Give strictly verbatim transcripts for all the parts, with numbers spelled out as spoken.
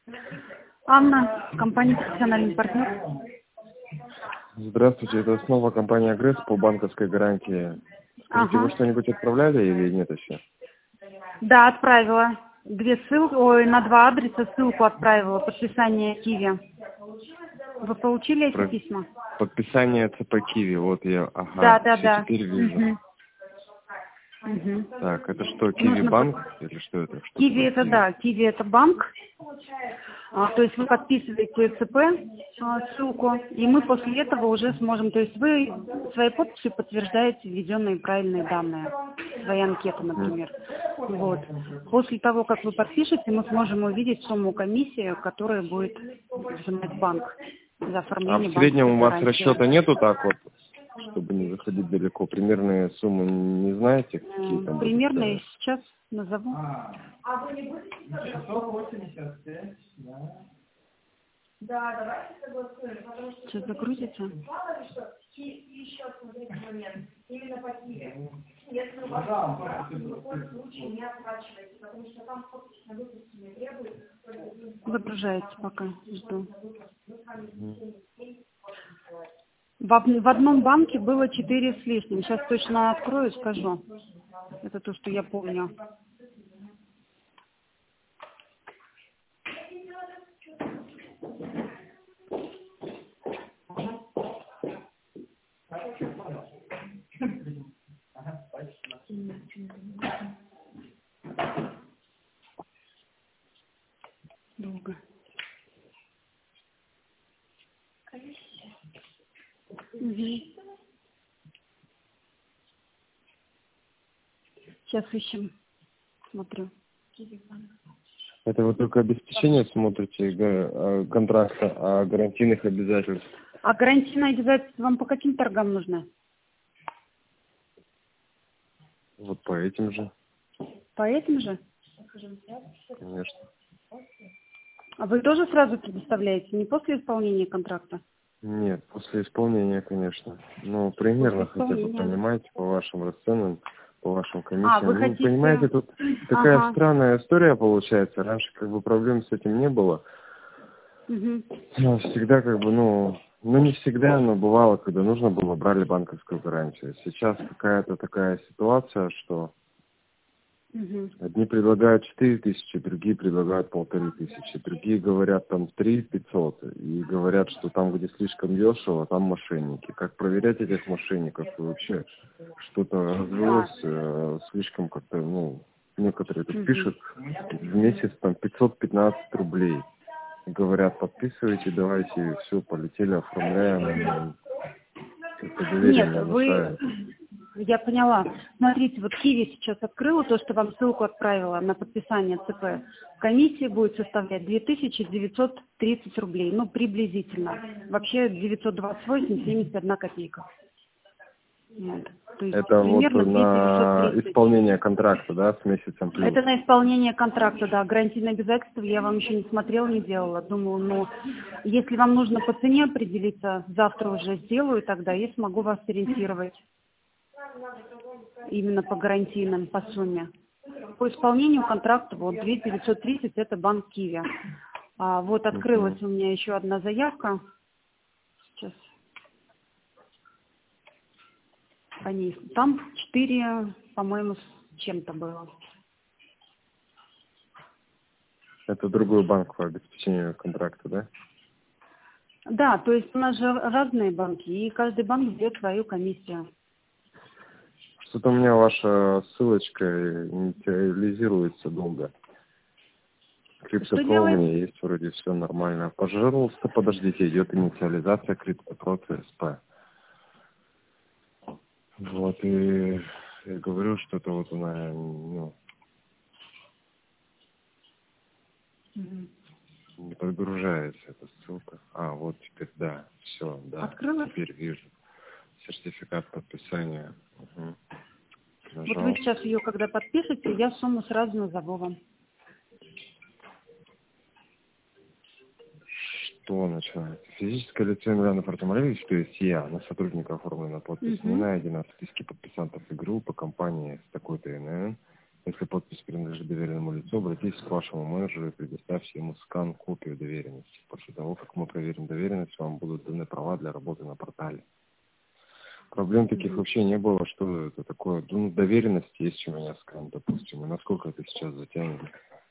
Анна, компания «Профессиональный партнер». Здравствуйте, это снова компания «Агресс» по банковской гарантии. Скажите, Ага. вы что-нибудь отправляли или нет еще? Да, отправила. Две ссылки, ой, на два адреса ссылку отправила. Подписание Киви. Вы получили эти Про письма? подписание ЦП Киви, вот я, ага, Да, да, все да. теперь вижу. Угу. Угу. Так, это что, Киви Нужно банк под- или что это? Что Киви такое это Киви? да, Киви это банк. А, то есть вы подписываете ЦП а, ссылку, и мы после этого уже сможем, то есть вы своей подписью подтверждаете введенные правильные данные, свои анкеты, например. Вот. После того, как вы подпишете, мы сможем увидеть сумму комиссии, которая будет взимать банк за А в оформление среднем банковской у вас гарантии. расчета нету так вот, чтобы не заходить далеко? Примерные суммы не знаете, какие М, там будут? Примерно э? я сейчас назову. Сейчас загрузится. Загружается пока, жду. В, об- в одном банке было четыре с лишним. Сейчас точно открою, скажу. Это то, что я помню. Долго. Угу. Сейчас ищем. Смотрю. Это вы только обеспечение смотрите га- а, контракта, а гарантийных обязательств? А гарантийные обязательства вам по каким торгам нужны? Вот по этим же, По этим же? конечно. А вы тоже сразу предоставляете, не после исполнения контракта? Нет, после исполнения, конечно. Ну, примерно После хотя бы исполнения. понимаете, по вашим расценам, по вашим А, вы комиссиям. Ну, хотите... понимаете, тут такая Ага. странная история получается. Раньше как бы проблем с этим не было. Угу. Но всегда как бы, ну, ну не всегда, но бывало, когда нужно было, брали банковскую гарантию. Сейчас какая-то такая ситуация, что Угу. одни предлагают четыре тысячи, другие предлагают полторы тысячи, другие говорят там три пятьсот и говорят, что там, где слишком дешево, там мошенники. Как проверять этих мошенников? И вообще что-то развелось э, слишком как-то, ну, некоторые тут Угу. пишут в месяц там пятьсот пятнадцать рублей. Говорят, подписывайте, давайте, все, полетели, оформляем. Как-то доверие Нет, не вы... внушает. Я поняла. Смотрите, вот Киви сейчас открыла то, что вам ссылку отправила на подписание ЦП. Комиссия будет составлять две тысячи девятьсот тридцать рублей, ну, приблизительно. Вообще девятьсот двадцать восемь семьдесят одна копейка. Вот. То есть Это вот примерно две тысячи девятьсот на тридцать. исполнение контракта, да, с месяцем плюс. Это на исполнение контракта, да. Гарантийные обязательства я вам еще не смотрела, не делала. Думала, ну, если вам нужно по цене определиться, завтра уже сделаю тогда и смогу вас ориентировать. Именно по гарантийным, по сумме. По исполнению контракта, вот, две тысячи девятьсот тридцать, это банк Киви. А, вот открылась Мгм. у меня еще одна заявка. Сейчас. По ней. Там четыре, по-моему, с чем-то было. Это другой банк по обеспечению контракта, да? Да, то есть у нас же разные банки, и каждый банк берет свою комиссию. Что-то у меня ваша ссылочка инициализируется долго. Что CryptoPro у делает? меня есть, вроде все нормально. Пожалуйста, подождите, идет инициализация CryptoPro си эс пи. Вот, и я говорю, что это вот она, ну, Мгм. не подгружается эта ссылка. А, вот теперь, да, все, да, Открылась? теперь вижу. Сертификат подписания. Угу. Вот вы Нажал. сейчас ее, когда подпишете, я сумму сразу назову вам. Что начинается? Физическое лицо Емельяна Фартамалевич, то есть я, на сотрудника оформлена подпись, не Угу. найдена в списке подписантов игры по компании с такой-то ИНН. Если подпись принадлежит доверенному лицу, обратитесь к вашему менеджеру и предоставьте ему скан копию доверенности. После того, как мы проверим доверенность, вам будут даны права для работы на портале. Проблем таких вообще не было, что это такое. Ну, доверенность есть у меня скан, допустим. И насколько это сейчас затянет?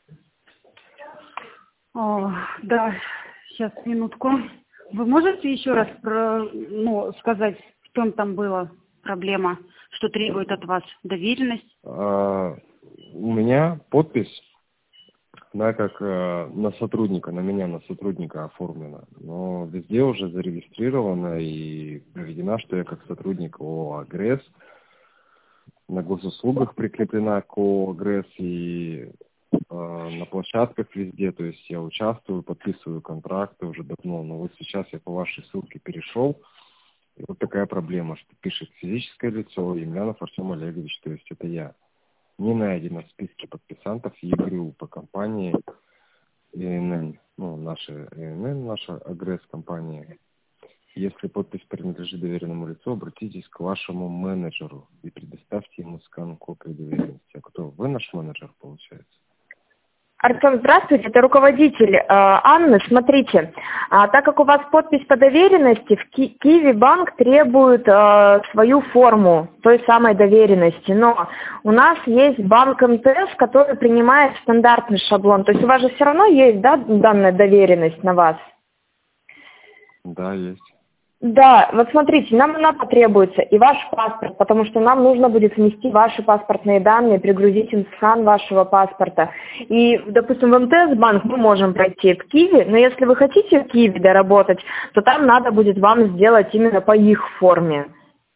О, да, сейчас, минутку. Вы можете еще раз про, ну, сказать, в чем там была проблема, что требует от вас доверенность? А, у меня подпись, она как э, на сотрудника, на меня, на сотрудника оформлена. Но везде уже зарегистрирована и проведена, что я как сотрудник ООО «Агресс». На госуслугах прикреплена к ООО «Агресс» и э, на площадках везде. То есть я участвую, подписываю контракты уже давно. Но вот сейчас я по вашей ссылке перешел. И вот такая проблема, что пишет физическое лицо Емельянов Артем Олегович, то есть это я. Не найдено в списке подписантов ЕГРЮ по компании ИНН, ну, наша ИНН, наша агресс-компания. Если подпись принадлежит доверенному лицу, обратитесь к вашему менеджеру и предоставьте ему скан копии доверенности. А кто? Вы наш менеджер, получается? Артем, здравствуйте, это руководитель э, Анны. Смотрите, а, так как у вас подпись по доверенности, в Ки- Киви банк требует э, свою форму той самой доверенности, но у нас есть банк МТС, который принимает стандартный шаблон. То есть у вас же все равно есть, да, данная доверенность на вас? Да, есть. Да, вот смотрите, нам она потребуется и ваш паспорт, потому что нам нужно будет внести ваши паспортные данные, пригрузить им скан вашего паспорта. И, допустим, в МТС-банк мы можем пройти в Киви, но если вы хотите в Киви доработать, то там надо будет вам сделать именно по их форме.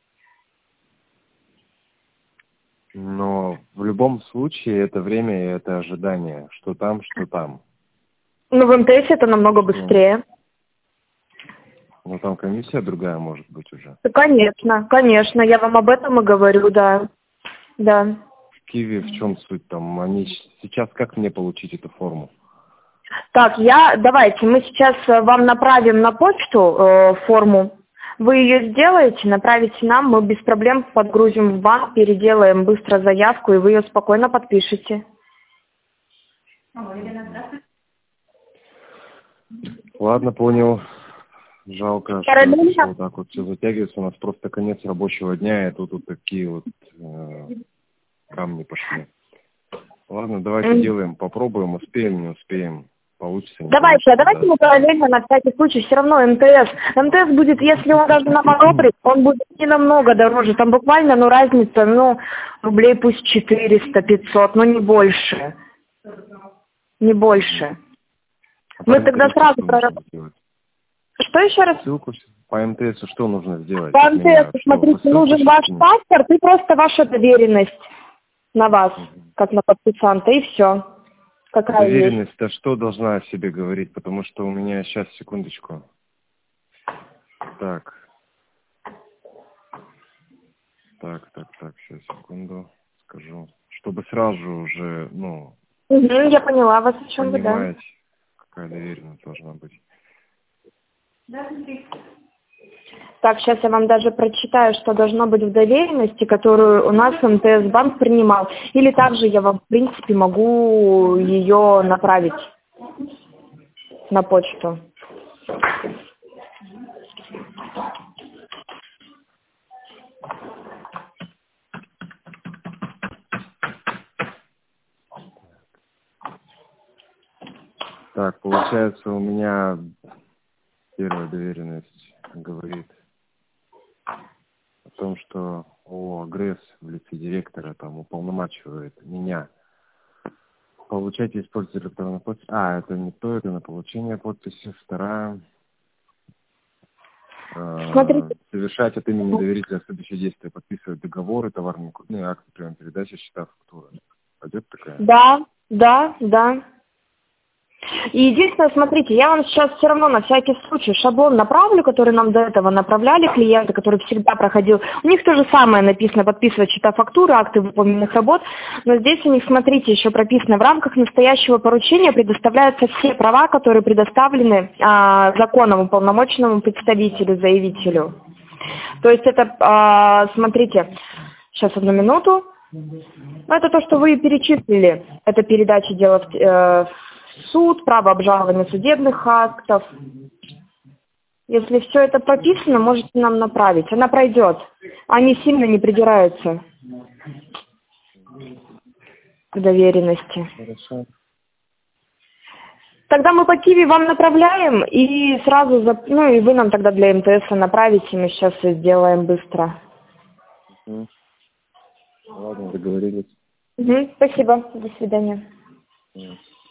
Но в любом случае это время и это ожидание, что там, что там. Ну, в МТС это намного быстрее. Ну, там комиссия другая может быть уже. Да, конечно, конечно, я вам об этом и говорю, да. Да. В Киви в чем суть там? Они сейчас как мне получить эту форму? Так, я, давайте, мы сейчас вам направим на почту э, форму. Вы ее сделаете, направите нам, мы без проблем подгрузим в банк, переделаем быстро заявку, и вы ее спокойно подпишете. Ладно, понял. Жалко, Каролина? что вот так вот все затягивается. У нас просто конец рабочего дня, и тут вот такие вот э, камни пошли. Ладно, давайте mm. делаем, попробуем, успеем, не успеем. Получится, не давайте, получится, а давайте да. мы параллельно на всякий случай все равно МТС. МТС будет, если он даже нам одобрит, он будет не намного дороже. Там буквально, ну, разница, ну, рублей пусть четыреста-пятьсот, но не больше. Не больше. А Мы по тогда МТС сразу что проработаем. нужно сделать? Что еще раз? Ссылку по МТС что нужно сделать? По от меня? МТС, Что, смотрите, ссылку нужен ваш скинуть? паспорт и просто ваша доверенность на вас, Мгм. как на подписанта, и все. Какая есть. Доверенность-то что должна о себе говорить? Потому что у меня сейчас, секундочку. Так. Так, так, так, сейчас, секунду, скажу. Чтобы сразу же уже, ну, Угу, я поняла вас, о чем вы, да. понимать, какая доверенность должна быть. Так, сейчас я вам даже прочитаю, что должно быть в доверенности, которую у нас МТС-банк принимал. Или также я вам, в принципе, могу ее направить на почту. Так, получается, у меня первая доверенность говорит о том, что ООО «Агресс» в лице директора там уполномачивает меня получать и использовать электронную подпись. А, это не то, это на получение подписи. Вторая. Смотрите. Э, совершать от имени доверителя следующие действия, подписывать договоры, товарные крупные акты, прием передачи, счета, фактуры. Пойдет такая? Да, да, да. И единственное, смотрите, я вам сейчас все равно на всякий случай шаблон направлю, который нам до этого направляли клиенты, который всегда проходил. У них то же самое написано, подписывать счета, фактуры, акты выполненных работ, но здесь у них, смотрите, еще прописано, в рамках настоящего поручения предоставляются все права, которые предоставлены а, законом уполномоченному представителю, заявителю. То есть это, а, смотрите, сейчас одну минуту. Ну, это то, что вы перечислили. Это передача дела в, э, в суд, право обжалования судебных актов. Если все это прописано, можете нам направить. Она пройдет. Они сильно не придираются к доверенности. Хорошо. Тогда мы по Киви вам направляем, и сразу, за... ну и вы нам тогда для МТС направите, мы сейчас все сделаем быстро. Угу. Ладно, договорились. Угу, спасибо, до свидания. Угу.